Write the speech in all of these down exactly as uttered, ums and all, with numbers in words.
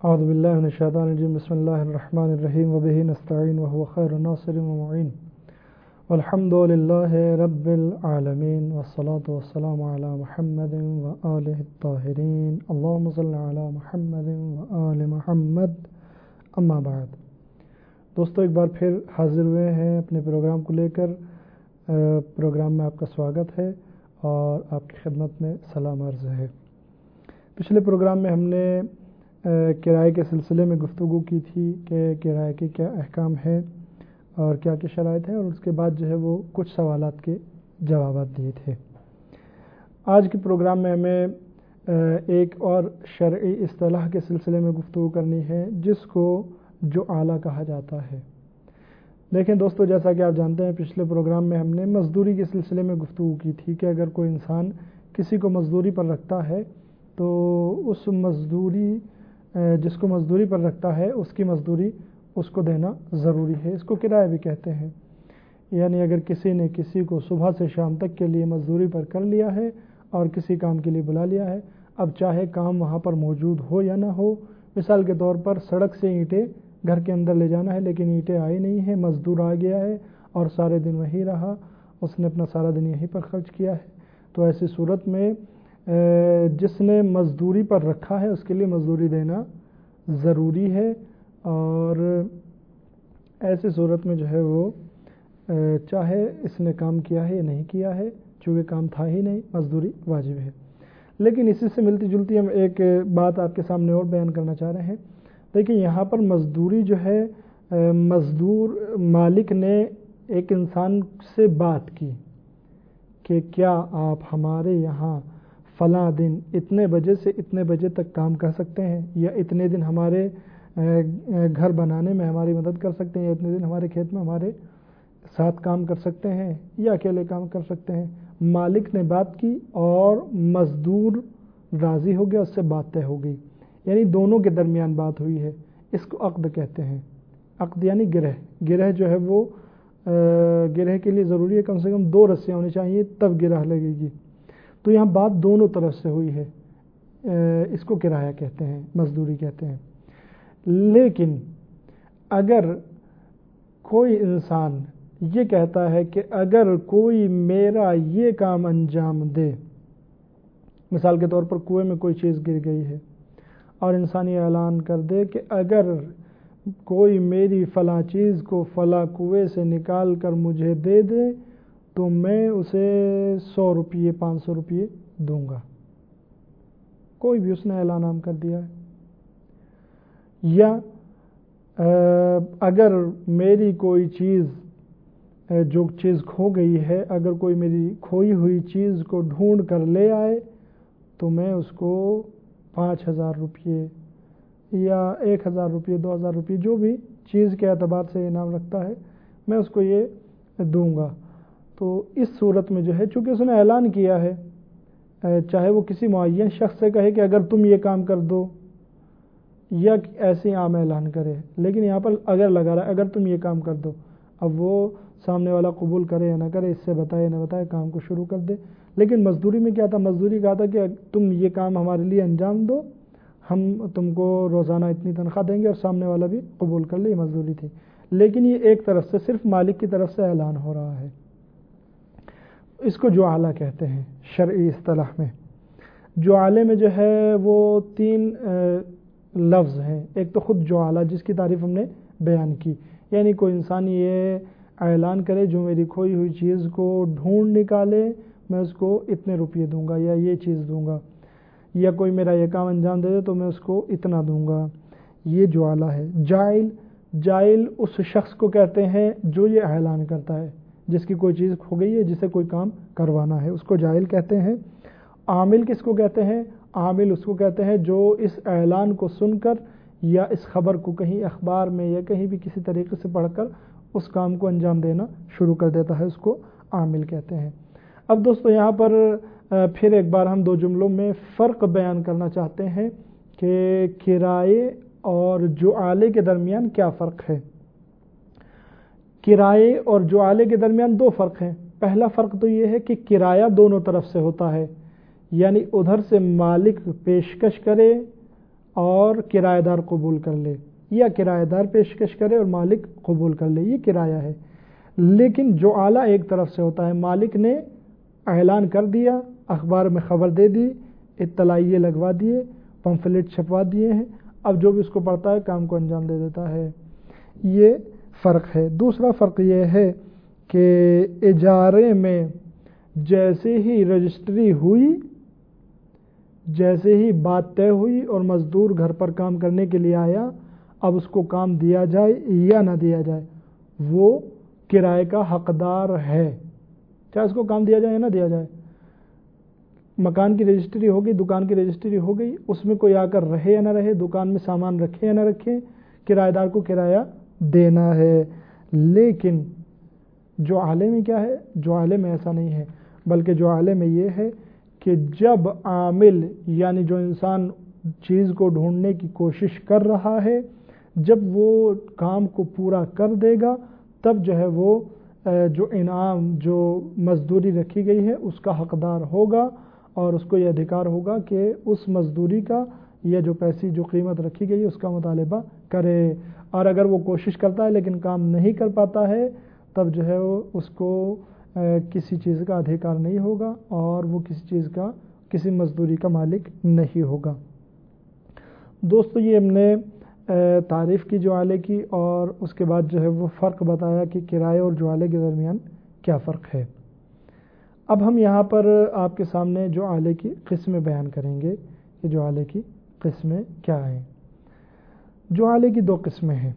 اعوذ باللہ من الشیطان الرجیم بسم اللہ الرحمن الرحیم وبہ نستعین وهو خیر ناصر ومعین والحمد للہ رب العالمین والصلاة والسلام علی محمد وآلہ الطاہرین اللہم صل علی محمد وآل محمد اما بعد۔ دوستو ایک بار پھر حاضر ہوئے ہیں اپنے پروگرام کو لے کر۔ پروگرام میں آپ کا سواگت ہے اور آپ کی خدمت میں سلام عرض ہے۔ پچھلے پروگرام میں ہم نے کرائے کے سلسلے میں گفتگو کی تھی کہ کرائے کے کیا احکام ہیں اور کیا کیا شرائط ہیں، اور اس کے بعد جو ہے وہ کچھ سوالات کے جوابات دیے تھے۔ آج کے پروگرام میں ہمیں ایک اور شرعی اصطلاح کے سلسلے میں گفتگو کرنی ہے جس کو جعالہ کہا جاتا ہے۔ دیکھیں دوستو، جیسا کہ آپ جانتے ہیں پچھلے پروگرام میں ہم نے مزدوری کے سلسلے میں گفتگو کی تھی کہ اگر کوئی انسان کسی کو مزدوری پر رکھتا ہے تو اس مزدوری جس کو مزدوری پر رکھتا ہے اس کی مزدوری اس کو دینا ضروری ہے۔ اس کو کرایہ بھی کہتے ہیں۔ یعنی اگر کسی نے کسی کو صبح سے شام تک کے لیے مزدوری پر کر لیا ہے اور کسی کام کے لیے بلا لیا ہے، اب چاہے کام وہاں پر موجود ہو یا نہ ہو، مثال کے طور پر سڑک سے اینٹیں گھر کے اندر لے جانا ہے لیکن اینٹیں آئی نہیں ہیں، مزدور آ گیا ہے اور سارے دن وہیں رہا، اس نے اپنا سارا دن یہیں پر خرچ کیا ہے، تو ایسی صورت میں جس نے مزدوری پر رکھا ہے اس کے لیے مزدوری دینا ضروری ہے، اور ایسی صورت میں جو ہے وہ چاہے اس نے کام کیا ہے یا نہیں کیا ہے، چونکہ کام تھا ہی نہیں، مزدوری واجب ہے۔ لیکن اسی سے ملتی جلتی ہم ایک بات آپ کے سامنے اور بیان کرنا چاہ رہے ہیں۔ دیکھیں یہاں پر مزدوری جو ہے، مزدور مالک نے ایک انسان سے بات کی کہ کیا آپ ہمارے یہاں فلاں دن اتنے بجے سے اتنے بجے تک کام کر سکتے ہیں، یا اتنے دن ہمارے گھر بنانے میں ہماری مدد کر سکتے ہیں، یا اتنے دن ہمارے کھیت میں ہمارے ساتھ کام کر سکتے ہیں، یا اکیلے کام کر سکتے ہیں۔ مالک نے بات کی اور مزدور راضی ہو گیا، اس سے بات طے ہو گئی، یعنی دونوں کے درمیان بات ہوئی ہے، اس کو عقد کہتے ہیں۔ عقد یعنی گرہ گرہ جو ہے وہ گرہ کے لیے ضروری ہے کم سے کم دو رسیاں ہونی چاہیے تب گرہ لگے گی، تو یہاں بات دونوں طرف سے ہوئی ہے، اس کو کرایہ کہتے ہیں، مزدوری کہتے ہیں۔ لیکن اگر کوئی انسان یہ کہتا ہے کہ اگر کوئی میرا یہ کام انجام دے، مثال کے طور پر کنویں میں کوئی چیز گر گئی ہے اور انسان یہ اعلان کر دے کہ اگر کوئی میری فلاں چیز کو فلاں کنویں سے نکال کر مجھے دے دے تو میں اسے سو روپیے پانچ سو روپیے دوں گا، کوئی بھی اس نے اعلان عام کر دیا ہے۔ یا اگر میری کوئی چیز جو چیز کھو گئی ہے، اگر کوئی میری کھوئی ہوئی چیز کو ڈھونڈ کر لے آئے تو میں اس کو پانچ ہزار روپیے یا ایک ہزار روپیے دو ہزار روپیے جو بھی چیز کے اعتبار سے انعام رکھتا ہے میں اس کو یہ دوں گا۔ تو اس صورت میں جو ہے چونکہ اس نے اعلان کیا ہے، چاہے وہ کسی معین شخص سے کہے کہ اگر تم یہ کام کر دو، یا ایسے عام اعلان کرے، لیکن یہاں پر اگر لگا رہا ہے اگر تم یہ کام کر دو، اب وہ سامنے والا قبول کرے یا نہ کرے، اس سے بتائے نہ بتائے کام کو شروع کر دے۔ لیکن مزدوری میں کیا تھا؟ مزدوری کہا تھا کہ تم یہ کام ہمارے لیے انجام دو، ہم تم کو روزانہ اتنی تنخواہ دیں گے، اور سامنے والا بھی قبول کر لے، یہ مزدوری تھی۔ لیکن یہ ایک طرف سے صرف مالک کی طرف سے اعلان ہو رہا ہے، اس کو جعالہ کہتے ہیں شرعی اصطلاح میں۔ جعالے میں جو ہے وہ تین لفظ ہیں۔ ایک تو خود جعالہ جس کی تعریف ہم نے بیان کی، یعنی کوئی انسان یہ اعلان کرے جو میری کھوئی ہوئی چیز کو ڈھونڈ نکالے میں اس کو اتنے روپیے دوں گا یا یہ چیز دوں گا، یا کوئی میرا یہ کام انجام دے دے تو میں اس کو اتنا دوں گا، یہ جعالہ ہے۔ جائل جائل اس شخص کو کہتے ہیں جو یہ اعلان کرتا ہے، جس کی کوئی چیز کھو گئی ہے، جسے کوئی کام کروانا ہے، اس کو جائل کہتے ہیں۔ عامل کس کو کہتے ہیں؟ عامل اس کو کہتے ہیں جو اس اعلان کو سن کر یا اس خبر کو کہیں اخبار میں یا کہیں بھی کسی طریقے سے پڑھ کر اس کام کو انجام دینا شروع کر دیتا ہے، اس کو عامل کہتے ہیں۔ اب دوستو یہاں پر پھر ایک بار ہم دو جملوں میں فرق بیان کرنا چاہتے ہیں کہ کرائے اور جعالے کے درمیان کیا فرق ہے۔ کرائے اور جعالے کے درمیان دو فرق ہیں۔ پہلا فرق تو یہ ہے کہ کرایہ دونوں طرف سے ہوتا ہے، یعنی ادھر سے مالک پیشکش کرے اور کرایہ دار قبول کر لے، یا کرایہ دار پیشکش کرے اور مالک قبول کر لے، یہ کرایہ ہے۔ لیکن جو اعلیٰ ایک طرف سے ہوتا ہے، مالک نے اعلان کر دیا، اخبار میں خبر دے دی، اطلاعیے لگوا دیے، پمفلیٹ چھپوا دیے ہیں، اب جو بھی اس کو پڑھتا ہے کام کو انجام دے دیتا ہے، یہ فرق ہے۔ دوسرا فرق یہ ہے کہ اجارے میں جیسے ہی رجسٹری ہوئی، جیسے ہی بات طے ہوئی اور مزدور گھر پر کام کرنے کے لیے آیا، اب اس کو کام دیا جائے یا نہ دیا جائے، وہ کرائے کا حقدار ہے، چاہے اس کو کام دیا جائے یا نہ دیا جائے۔ مکان کی رجسٹری ہو گئی، دکان کی رجسٹری ہو گئی، اس میں کوئی آ کر رہے یا نہ رہے، دکان میں سامان رکھے یا نہ رکھے، کرایہ دار کو کرایہ دینا ہے۔ لیکن جو عالم میں کیا ہے، جو عالم میں ایسا نہیں ہے، بلکہ جو عالم میں یہ ہے کہ جب عامل یعنی جو انسان چیز کو ڈھونڈنے کی کوشش کر رہا ہے، جب وہ کام کو پورا کر دے گا، تب جو ہے وہ جو انعام جو مزدوری رکھی گئی ہے اس کا حقدار ہوگا، اور اس کو یہ ادھیکار ہوگا کہ اس مزدوری کا یا جو پیسے جو قیمت رکھی گئی ہے اس کا مطالبہ کرے۔ اور اگر وہ کوشش کرتا ہے لیکن کام نہیں کر پاتا ہے، تب جو ہے وہ اس کو کسی چیز کا ادھیکار نہیں ہوگا اور وہ کسی چیز کا کسی مزدوری کا مالک نہیں ہوگا۔ دوستو، یہ ہم نے تعریف کی جعالے کی، اور اس کے بعد جو ہے وہ فرق بتایا کہ کرائے اور جعالے کے درمیان کیا فرق ہے۔ اب ہم یہاں پر آپ کے سامنے جعالے کی قسمیں بیان کریں گے کہ جعالے کی قسمیں کیا ہیں۔ جعالے کی دو قسمیں ہیں،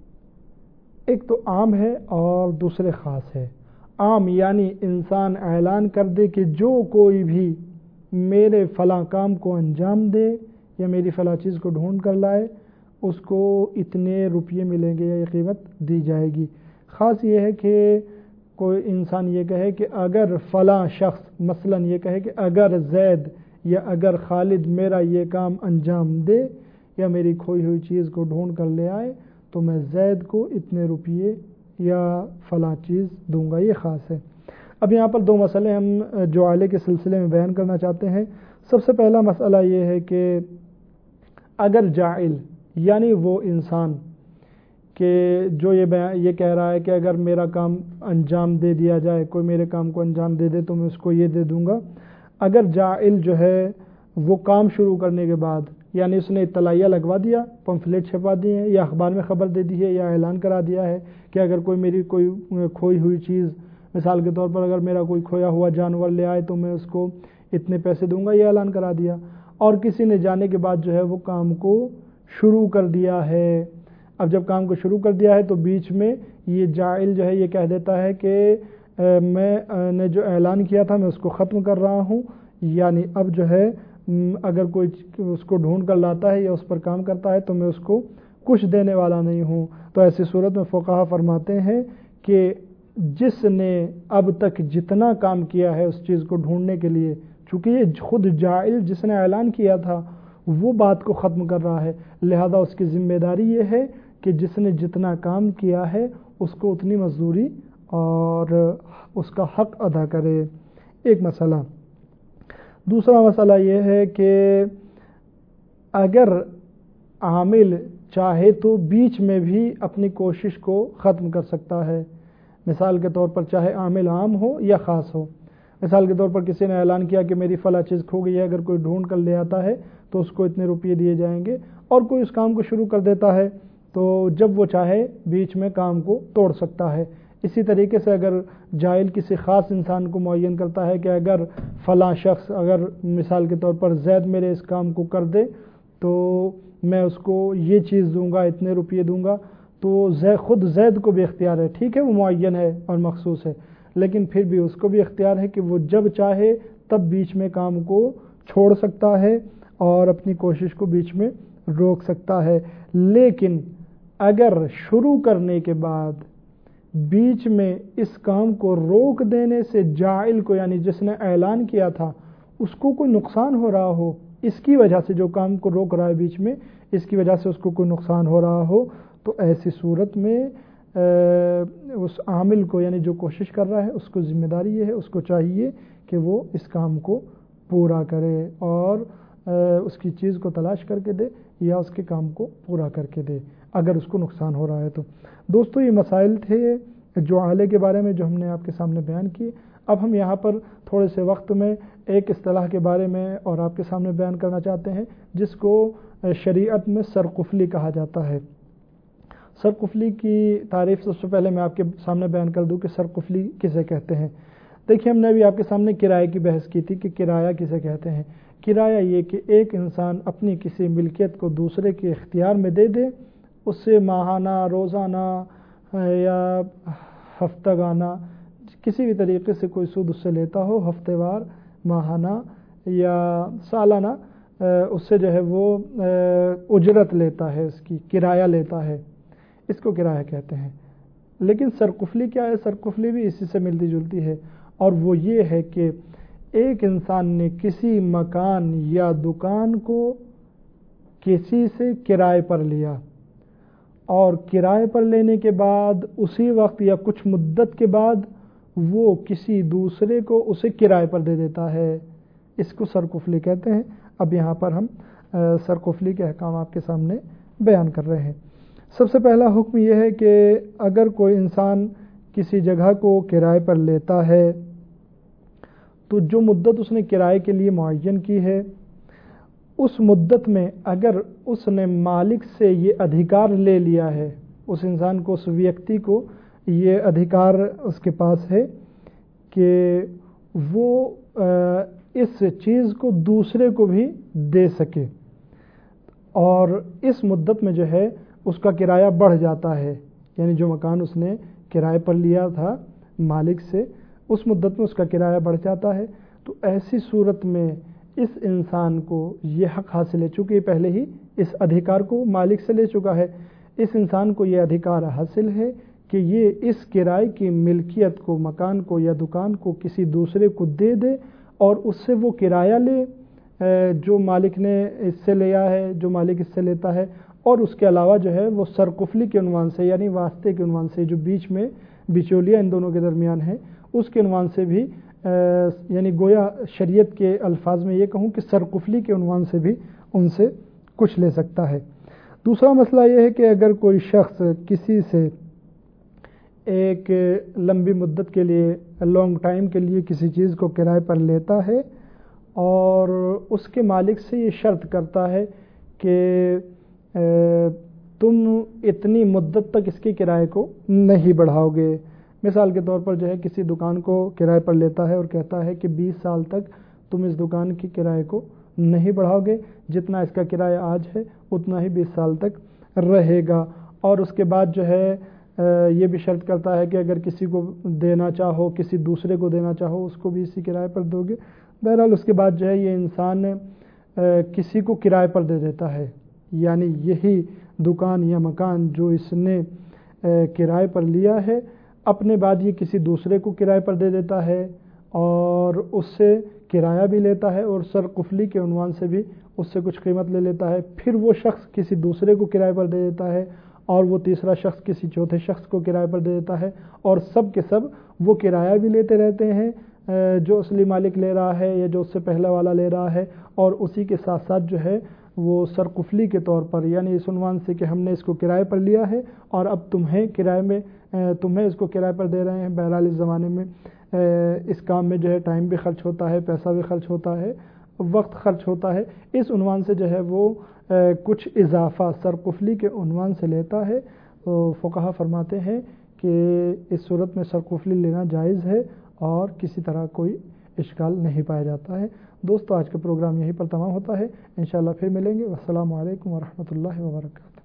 ایک تو عام ہے اور دوسرے خاص ہے۔ عام یعنی انسان اعلان کر دے کہ جو کوئی بھی میرے فلاں کام کو انجام دے یا میری فلاں چیز کو ڈھونڈ کر لائے، اس کو اتنے روپیے ملیں گے یا یہ قیمت دی جائے گی۔ خاص یہ ہے کہ کوئی انسان یہ کہے کہ اگر فلاں شخص مثلاً یہ کہے کہ اگر زید یا اگر خالد میرا یہ کام انجام دے یا میری کھوئی ہوئی چیز کو ڈھونڈ کر لے آئے تو میں زید کو اتنے روپیے یا فلاں چیز دوں گا، یہ خاص ہے۔ اب یہاں پر دو مسئلے ہم جعالے کے سلسلے میں بیان کرنا چاہتے ہیں۔ سب سے پہلا مسئلہ یہ ہے کہ اگر جاعل یعنی وہ انسان کہ جو یہ یہ کہہ رہا ہے کہ اگر میرا کام انجام دے دیا جائے، کوئی میرے کام کو انجام دے دے تو میں اس کو یہ دے دوں گا، اگر جاعل جو ہے وہ کام شروع کرنے کے بعد یعنی اس نے اطلاعیہ لگوا دیا، پمفلیٹ چھپا دیے ہیں یا اخبار میں خبر دے دی ہے یا اعلان کرا دیا ہے کہ اگر کوئی میری کوئی کھوئی ہوئی چیز، مثال کے طور پر اگر میرا کوئی کھویا ہوا جانور لے آئے تو میں اس کو اتنے پیسے دوں گا، یہ اعلان کرا دیا، اور کسی نے جانے کے بعد جو ہے وہ کام کو شروع کر دیا ہے۔ اب جب کام کو شروع کر دیا ہے تو بیچ میں یہ جاعل جو ہے یہ کہہ دیتا ہے کہ میں نے جو اعلان کیا تھا میں اس کو ختم کر رہا ہوں، یعنی اب جو ہے اگر کوئی اس کو ڈھونڈ کر لاتا ہے یا اس پر کام کرتا ہے تو میں اس کو کچھ دینے والا نہیں ہوں۔ تو ایسی صورت میں فقہا فرماتے ہیں کہ جس نے اب تک جتنا کام کیا ہے اس چیز کو ڈھونڈنے کے لیے، چونکہ یہ خود جاعل جس نے اعلان کیا تھا وہ بات کو ختم کر رہا ہے، لہذا اس کی ذمہ داری یہ ہے کہ جس نے جتنا کام کیا ہے اس کو اتنی مزدوری اور اس کا حق ادا کرے، ایک مسئلہ۔ دوسرا مسئلہ یہ ہے کہ اگر عامل چاہے تو بیچ میں بھی اپنی کوشش کو ختم کر سکتا ہے، مثال کے طور پر چاہے عامل عام ہو یا خاص ہو، مثال کے طور پر کسی نے اعلان کیا کہ میری فلاں چیز کھو گئی ہے، اگر کوئی ڈھونڈ کر لے آتا ہے تو اس کو اتنے روپیے دیے جائیں گے، اور کوئی اس کام کو شروع کر دیتا ہے تو جب وہ چاہے بیچ میں کام کو توڑ سکتا ہے۔ اسی طریقے سے اگر جاعل کسی خاص انسان کو معین کرتا ہے کہ اگر فلاں شخص اگر مثال کے طور پر زید میرے اس کام کو کر دے تو میں اس کو یہ چیز دوں گا، اتنے روپیے دوں گا، تو خود زید کو بھی اختیار ہے، ٹھیک ہے وہ معین ہے اور مخصوص ہے، لیکن پھر بھی اس کو بھی اختیار ہے کہ وہ جب چاہے تب بیچ میں کام کو چھوڑ سکتا ہے اور اپنی کوشش کو بیچ میں روک سکتا ہے۔ لیکن اگر شروع کرنے کے بعد بیچ میں اس کام کو روک دینے سے جاعل کو یعنی جس نے اعلان کیا تھا اس کو کوئی نقصان ہو رہا ہو، اس کی وجہ سے جو کام کو روک رہا ہے بیچ میں اس کی وجہ سے اس کو کوئی نقصان ہو رہا ہو، تو ایسی صورت میں اس عامل کو یعنی جو کوشش کر رہا ہے اس کو ذمہ داری یہ ہے، اس کو چاہیے کہ وہ اس کام کو پورا کرے اور اس کی چیز کو تلاش کر کے دے یا اس کے کام کو پورا کر کے دے اگر اس کو نقصان ہو رہا ہے تو۔ دوستو یہ مسائل تھے جو آلے کے بارے میں جو ہم نے آپ کے سامنے بیان کیے۔ اب ہم یہاں پر تھوڑے سے وقت میں ایک اصطلاح کے بارے میں اور آپ کے سامنے بیان کرنا چاہتے ہیں جس کو شریعت میں سرقفلی کہا جاتا ہے۔ سرقفلی کی تعریف سب سے پہلے میں آپ کے سامنے بیان کر دوں کہ سرقفلی کسے کہتے ہیں۔ دیکھیے ہم نے ابھی آپ کے سامنے کرائے کی بحث کی تھی کہ کرایہ کسے کہتے ہیں۔ کرایہ یہ کہ ایک انسان اپنی کسی ملکیت کو دوسرے کے اختیار میں دے دے، اس سے ماہانہ، روزانہ یا ہفتگانہ کسی بھی طریقے سے کوئی سود اس سے لیتا ہو، ہفتے وار، ماہانہ یا سالانہ، اس سے جو ہے وہ اجرت لیتا ہے، اس کی کرایہ لیتا ہے، اس کو کرایہ کہتے ہیں۔ لیکن سرقفلی کیا ہے؟ سرقفلی بھی اسی سے ملتی جلتی ہے، اور وہ یہ ہے کہ ایک انسان نے کسی مکان یا دکان کو کسی سے کرائے پر لیا، اور کرائے پر لینے کے بعد اسی وقت یا کچھ مدت کے بعد وہ کسی دوسرے کو اسے کرائے پر دے دیتا ہے، اس کو سرقفلی کہتے ہیں۔ اب یہاں پر ہم سرقفلی کے احکام آپ کے سامنے بیان کر رہے ہیں۔ سب سے پہلا حکم یہ ہے کہ اگر کوئی انسان کسی جگہ کو کرائے پر لیتا ہے تو جو مدت اس نے کرائے کے لیے معین کی ہے، اس مدت میں اگر اس نے مالک سے یہ ادھیکار لے لیا ہے، اس انسان کو، اس ویکتی کو یہ ادھیکار اس کے پاس ہے کہ وہ اس چیز کو دوسرے کو بھی دے سکے، اور اس مدت میں جو ہے اس کا کرایہ بڑھ جاتا ہے، یعنی جو مکان اس نے کرائے پر لیا تھا مالک سے، اس مدت میں اس کا کرایہ بڑھ جاتا ہے، تو ایسی صورت میں اس انسان کو یہ حق حاصل ہے، چونکہ پہلے ہی اس ادھیکار کو مالک سے لے چکا ہے، اس انسان کو یہ ادھیکار حاصل ہے کہ یہ اس کرائے کی ملکیت کو، مکان کو یا دکان کو کسی دوسرے کو دے دے اور اس سے وہ کرایہ لے جو مالک نے اس سے لیا ہے، جو مالک اس سے لیتا ہے، اور اس کے علاوہ جو ہے وہ سرقفلی کے عنوان سے، یعنی واسطے کے عنوان سے، جو بیچ میں بچولیا ان دونوں کے درمیان ہے، اس کے عنوان سے بھی، یعنی گویا شریعت کے الفاظ میں یہ کہوں کہ سرقفلی کے عنوان سے بھی ان سے کچھ لے سکتا ہے۔ دوسرا مسئلہ یہ ہے کہ اگر کوئی شخص کسی سے ایک لمبی مدت کے لیے، لانگ ٹائم کے لیے کسی چیز کو کرائے پر لیتا ہے اور اس کے مالک سے یہ شرط کرتا ہے کہ تم اتنی مدت تک اس کے کرائے کو نہیں بڑھاؤ گے، مثال کے طور پر جو ہے کسی دکان کو کرائے پر لیتا ہے اور کہتا ہے کہ بیس سال تک تم اس دکان کی کرائے کو نہیں بڑھاؤ گے، جتنا اس کا کرایہ آج ہے اتنا ہی بیس سال تک رہے گا، اور اس کے بعد جو ہے یہ بھی شرط کرتا ہے کہ اگر کسی کو دینا چاہو، کسی دوسرے کو دینا چاہو، اس کو بھی اسی کرائے پر دو گے۔ بہرحال اس کے بعد جو ہے یہ انسان کسی کو کرائے پر دے دیتا ہے، یعنی یہی دکان یا مکان جو اس نے کرائے پر لیا ہے، اپنے بعد یہ کسی دوسرے کو کرائے پر دے دیتا ہے اور اس سے کرایہ بھی لیتا ہے، اور سرقفلی کے عنوان سے بھی اس سے کچھ قیمت لے لیتا ہے، پھر وہ شخص کسی دوسرے کو کرائے پر دے دیتا ہے، اور وہ تیسرا شخص کسی چوتھے شخص کو کرائے پر دے دیتا ہے، اور سب کے سب وہ کرایہ بھی لیتے رہتے ہیں جو اصلی مالک لے رہا ہے یا جو اس سے پہلا والا لے رہا ہے، اور اسی کے ساتھ ساتھ جو ہے وہ سرقفلی کے طور پر، یعنی اس عنوان سے کہ ہم نے اس کو کرائے پر لیا ہے اور اب تمہیں کرائے میں تمہیں اس کو کرائے پر دے رہے ہیں۔ بہرحال اس زمانے میں اس کام میں جو ہے ٹائم بھی خرچ ہوتا ہے، پیسہ بھی خرچ ہوتا ہے، وقت خرچ ہوتا ہے، اس عنوان سے جو ہے وہ کچھ اضافہ سرقفلی کے عنوان سے لیتا ہے۔ تو فقہا فرماتے ہیں کہ اس صورت میں سرقفلی لینا جائز ہے اور کسی طرح کوئی اشکال نہیں پایا جاتا ہے۔ دوستو آج کا پروگرام یہیں پر تمام ہوتا ہے، انشاءاللہ پھر ملیں گے۔ والسلام علیکم ورحمۃ اللہ وبرکاتہ۔